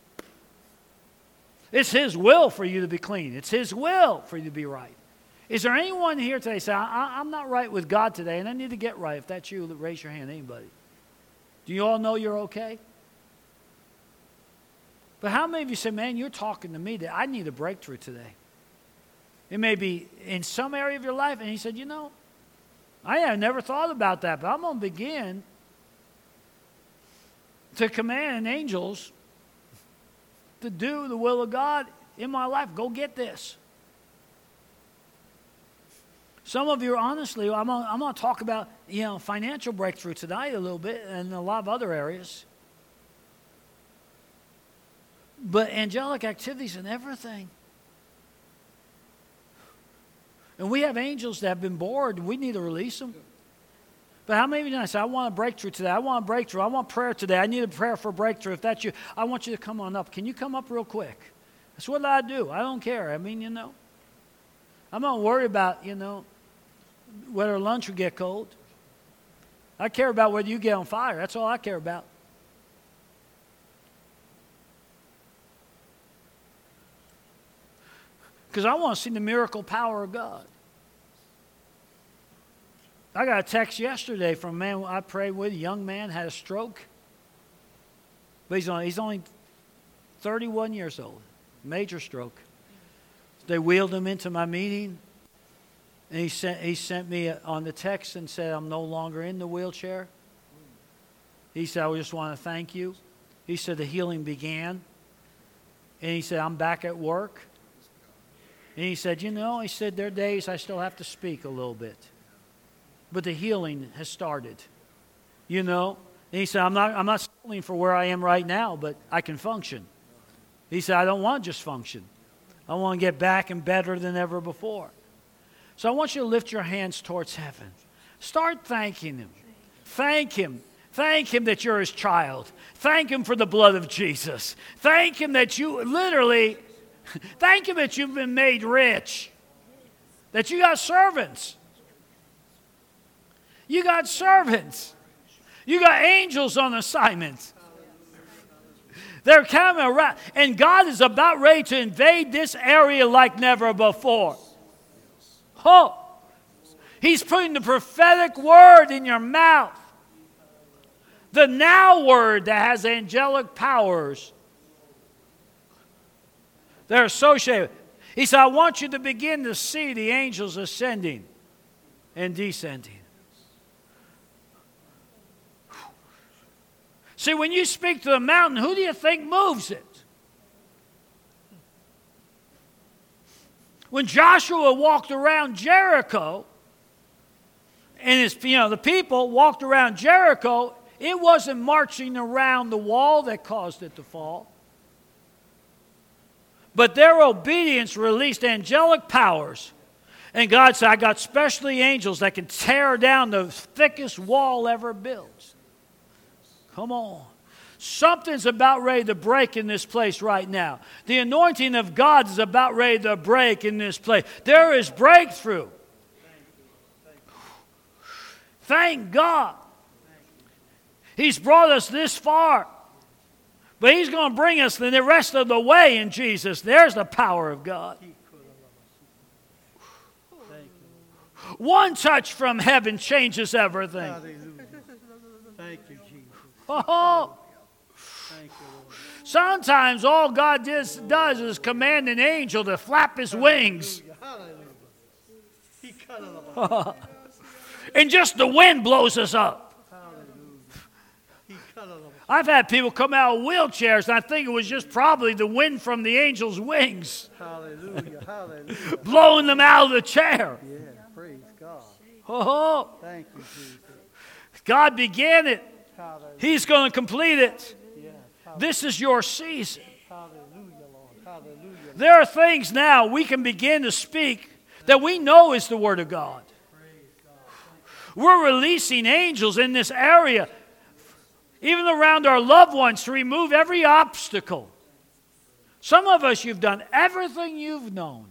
it's His will for you to be clean. It's His will for you to be right. Is there anyone here today say, I'm not right with God today, and I need to get right? If that's you, raise your hand. Anybody? Do you all know you're okay? But how many of you say, man, you're talking to me that I need a breakthrough today? It may be in some area of your life, and He said, I have never thought about that, but I'm going to begin to command angels to do the will of God in my life. Go get this. Some of you, honestly, I'm going to talk about financial breakthrough tonight a little bit and a lot of other areas. But angelic activities and everything. And we have angels that have been bored. We need to release them. But how many of you say, I want a breakthrough today. I want a breakthrough. I want prayer today. I need a prayer for breakthrough. If that's you, I want you to come on up. Can you come up real quick? That's what I do. I don't care. I'm not worried about, whether lunch will get cold. I care about whether you get on fire. That's all I care about. Because I want to see the miracle power of God. I got a text yesterday from a man I prayed with, a young man, had a stroke. But he's only 31 years old. Major stroke. They wheeled him into my meeting. And he sent me on the text and said, I'm no longer in the wheelchair. He said, I just want to thank you. He said, the healing began. And he said, I'm back at work. And he said, there are days I still have to speak a little bit. But the healing has started. And he said, I'm not settling for where I am right now, but I can function. He said, I don't want to just function. I want to get back and better than ever before. So I want you to lift your hands towards heaven. Start thanking Him. Thank Him. Thank Him that you're His child. Thank Him for the blood of Jesus. Thank Him that thank Him that you've been made rich. That you got servants. You got servants. You got angels on assignment. They're coming around. And God is about ready to invade this area like never before. Oh, He's putting the prophetic word in your mouth. The now word that has angelic powers. They're associated. He said, I want you to begin to see the angels ascending and descending. See, when you speak to the mountain, who do you think moves it? When Joshua walked around Jericho, and the people walked around Jericho, it wasn't marching around the wall that caused it to fall. But their obedience released angelic powers. And God said, I got specially angels that can tear down the thickest wall ever built. Come on. Something's about ready to break in this place right now. The anointing of God is about ready to break in this place. There is breakthrough. Thank God. He's brought us this far. But He's going to bring us the rest of the way in Jesus. There's the power of God. One touch from heaven changes everything. Thank you, Jesus. Oh. Thank you, Lord. Sometimes all God does is command an angel to flap his wings. Hallelujah. He cut it up. And just the wind blows us up. Hallelujah. He cut it up. I've had people come out of wheelchairs, and I think it was just probably the wind from the angel's wings Hallelujah. Hallelujah. blowing them out of the chair. Yeah, praise God. Oh, Thank you, Jesus. God began it. Hallelujah. He's going to complete it. Yes. This is your season. Hallelujah, Lord. Hallelujah. There are things now we can begin to speak that we know is the Word of God. We're releasing angels in this area, even around our loved ones, to remove every obstacle. Some of us, you've done everything you've known.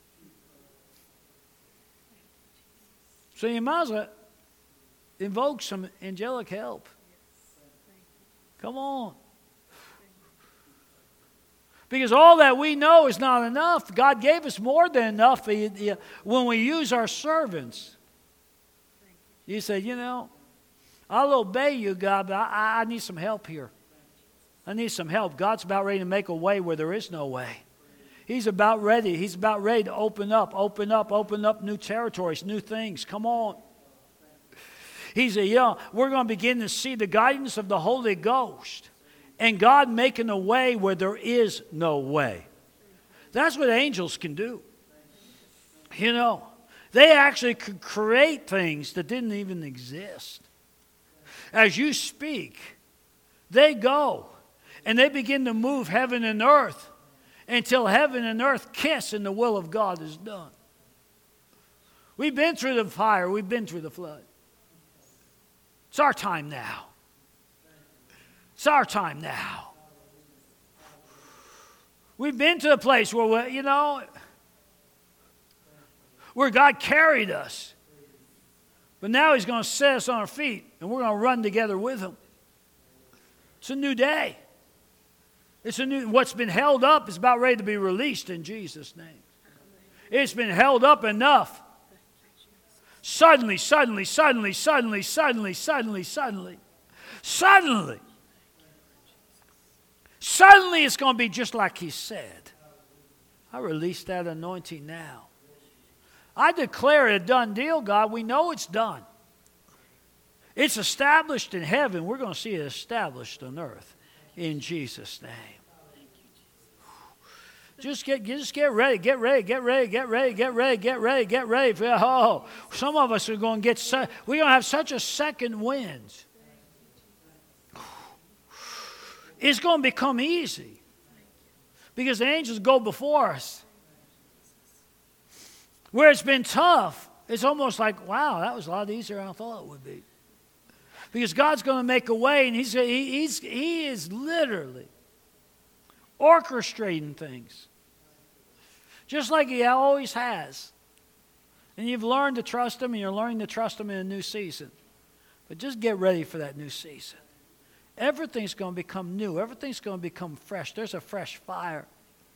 So you might as well invoke some angelic help. Come on. Because all that we know is not enough. God gave us more than enough when we use our servants. You say, you know, I'll obey you, God, but I need some help here. I need some help. God's about ready to make a way where there is no way. He's about ready. He's about ready to open up new territories, new things. Come on. He said, we're going to begin to see the guidance of the Holy Ghost and God making a way where there is no way. That's what angels can do. You know, they actually could create things that didn't even exist. As you speak, they go and they begin to move heaven and earth until heaven and earth kiss and the will of God is done. We've been through the fire. We've been through the flood. It's our time now. It's our time now. We've been to a place where, where God carried us. But now He's going to set us on our feet, and we're going to run together with Him. It's a new day. What's been held up is about ready to be released in Jesus' name. It's been held up enough. Suddenly, it's going to be just like He said. I release that anointing now. I declare it a done deal, God. We know it's done. It's established in heaven. We're going to see it established on earth in Jesus' name. Just get ready. Oh, some of us are going to we're going to have such a second wind. It's going to become easy because the angels go before us. Where it's been tough, it's almost like, wow, that was a lot easier than I thought it would be. Because God's going to make a way, and He is literally orchestrating things. Just like He always has. And you've learned to trust Him, and you're learning to trust Him in a new season. But just get ready for that new season. Everything's going to become new. Everything's going to become fresh. There's a fresh fire.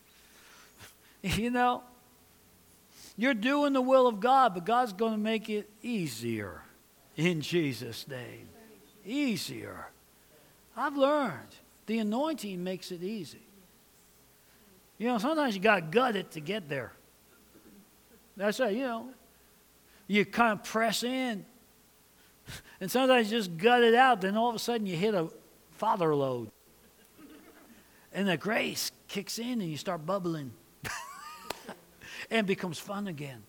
You're doing the will of God, but God's going to make it easier in Jesus' name. Easier. I've learned the anointing makes it easy. Sometimes you got to gut it to get there. That's right, you kind of press in. And sometimes you just gut it out, then all of a sudden you hit a father load. And the grace kicks in and you start bubbling. And it becomes fun again.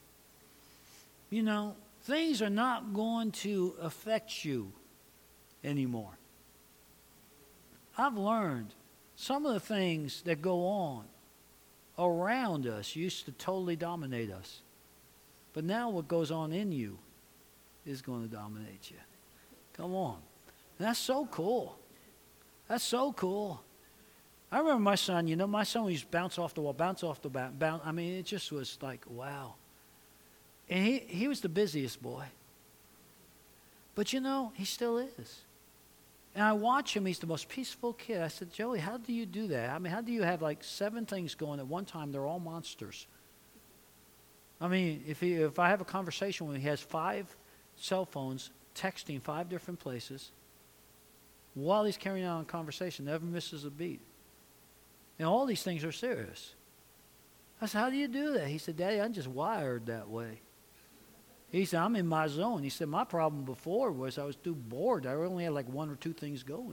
Things are not going to affect you anymore. I've learned some of the things that go on around us used to totally dominate us. But now what goes on in you is going to dominate you. Come on. That's so cool. That's so cool. I remember my son, my son used to bounce off the wall. I mean, it just was like, wow. And he was the busiest boy. But he still is. And I watch him, he's the most peaceful kid. I said, Joey, how do you do that? I mean, how do you have like 7 things going at one time? They're all monsters. I mean, if I have a conversation with him, he has 5 cell phones texting 5 different places. while he's carrying on a conversation, never misses a beat. And all these things are serious. I said, how do you do that? He said, Daddy, I'm just wired that way. He said, I'm in my zone. He said, my problem before was I was too bored. I only had like one or two things going.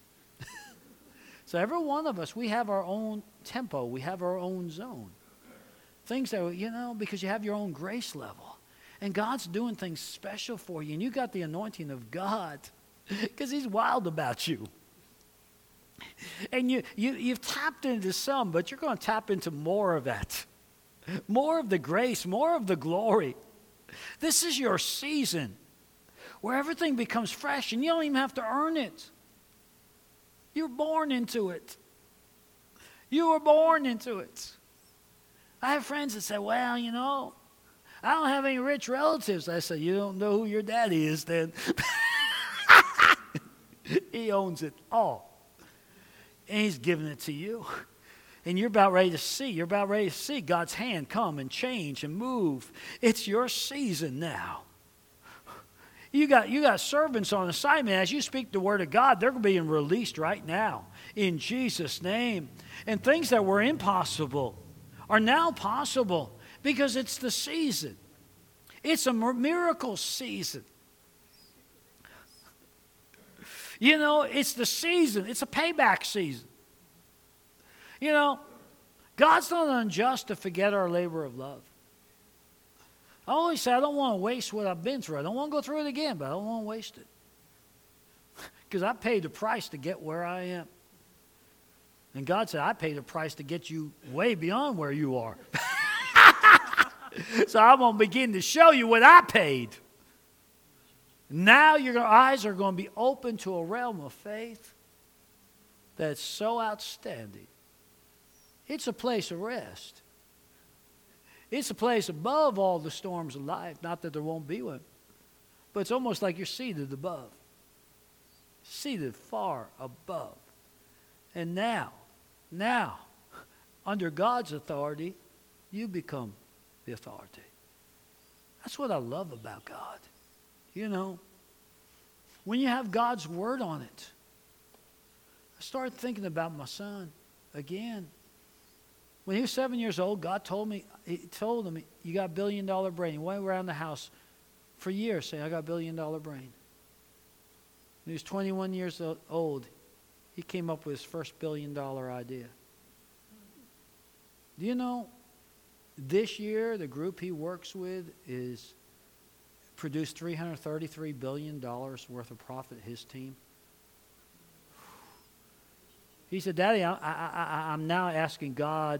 So every one of us, we have our own tempo. We have our own zone. Things that, because you have your own grace level. And God's doing things special for you. And you got the anointing of God because he's wild about you. And you've tapped into some, but you're going to tap into more of that. More of the grace, more of the glory. This is your season where everything becomes fresh and you don't even have to earn it. You're born into it. You were born into it. I have friends that say, well, I don't have any rich relatives. I say, you don't know who your daddy is then. He owns it all. And he's giving it to you. And you're about ready to see God's hand come and change and move. It's your season now. You got servants on assignment. As you speak the word of God, they're being released right now in Jesus' name. And things that were impossible are now possible because it's the season. It's a miracle season. It's the season. It's a payback season. God's not unjust to forget our labor of love. I always say I don't want to waste what I've been through. I don't want to go through it again, but I don't want to waste it. Because I paid the price to get where I am. And God said, I paid a price to get you way beyond where you are. So I'm going to begin to show you what I paid. Now your eyes are going to be open to a realm of faith that's so outstanding. It's a place of rest. It's a place above all the storms of life. Not that there won't be one. But it's almost like you're seated above. Seated far above. And now, under God's authority, you become the authority. That's what I love about God. When you have God's word on it. I started thinking about my son again. When he was 7 years old, God told him, you got $1 billion brain. He went around the house for years saying, I got $1 billion brain. When he was 21 years old, he came up with his first $1 billion idea. Do you know, this year, the group he works with is produced $333 billion worth of profit, his team. He said, Daddy, I'm now asking God,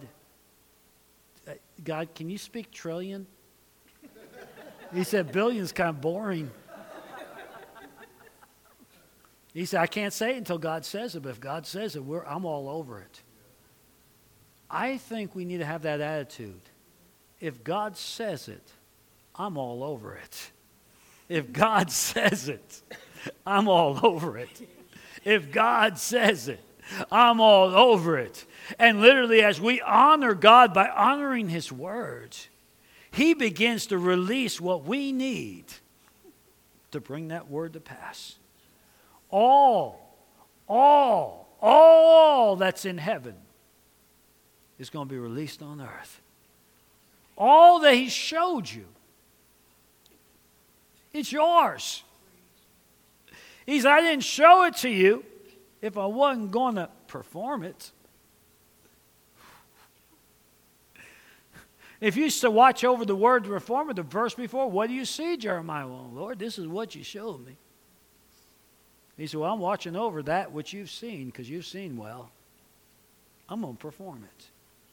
can you speak trillion? He said, billion's kind of boring. He said, I can't say it until God says it, but if God says it, I'm all over it. I think we need to have that attitude. If God says it, I'm all over it. If God says it, I'm all over it. If God says it, I'm all over it. And literally, as we honor God by honoring His word, He begins to release what we need to bring that word to pass. All that's in heaven is going to be released on earth. All that He showed you, it's yours. He said, I didn't show it to you if I wasn't going to perform it. If you used to watch over the word to perform it, the verse before, what do you see, Jeremiah? Well, Lord, this is what you showed me. He said, well, I'm watching over that which you've seen, because you've seen well. I'm going to perform it.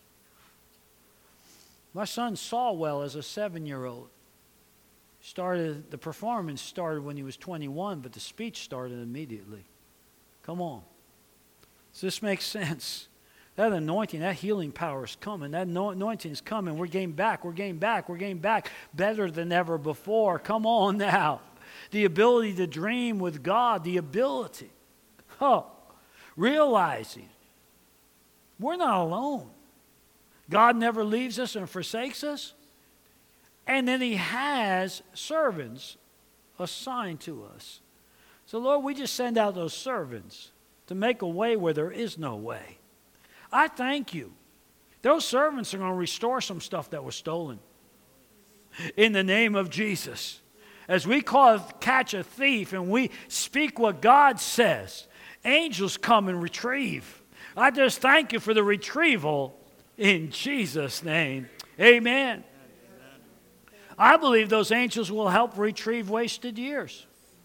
My son saw well as a 7-year-old. The performance started when he was 21, but the speech started immediately. Come on. Does this make sense? That anointing, that healing power is coming. That anointing is coming. We're getting back. Better than ever before. Come on now. The ability to dream with God. The ability. Realizing we're not alone. God never leaves us and forsakes us. And then He has servants assigned to us. So, Lord, we just send out those servants to make a way where there is no way. I thank you. Those servants are going to restore some stuff that was stolen. In the name of Jesus. As we catch a thief and we speak what God says, angels come and retrieve. I just thank you for the retrieval in Jesus' name. Amen. I believe those angels will help retrieve wasted years.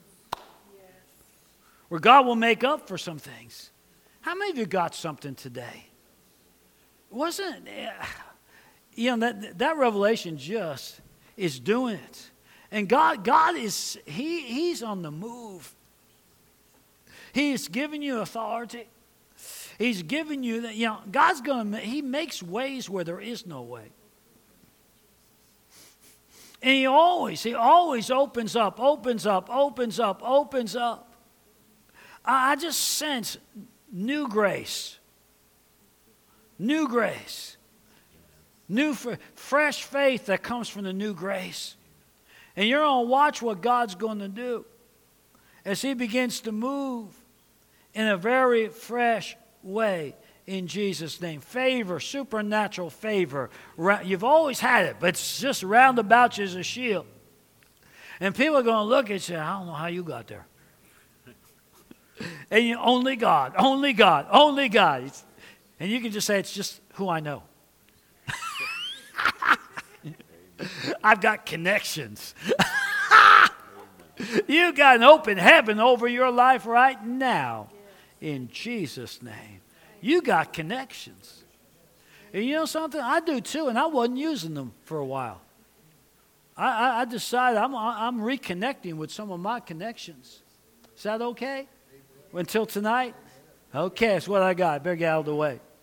Where God will make up for some things. How many of you got something today? Wasn't it? You know, that revelation just is doing it. And God is, He's on the move. He's giving you authority. He's giving you that, you know, God's going to, He makes ways where there is no way. And He always opens up. I just sense new grace. New grace. New fresh faith that comes from the new grace. And you're going to watch what God's going to do as He begins to move in a very fresh way in Jesus' name. Favor, supernatural favor. You've always had it, but it's just round about you as a shield. And people are going to look at you, I don't know how you got there. And only God. And you can just say, it's just who I know. I've got connections. You got an open heaven over your life right now. In Jesus' name. You got connections. And you know something? I do too, and I wasn't using them for a while. I decided I'm reconnecting with some of my connections. Is that okay? Until tonight? Okay, that's what I got. Better get out of the way.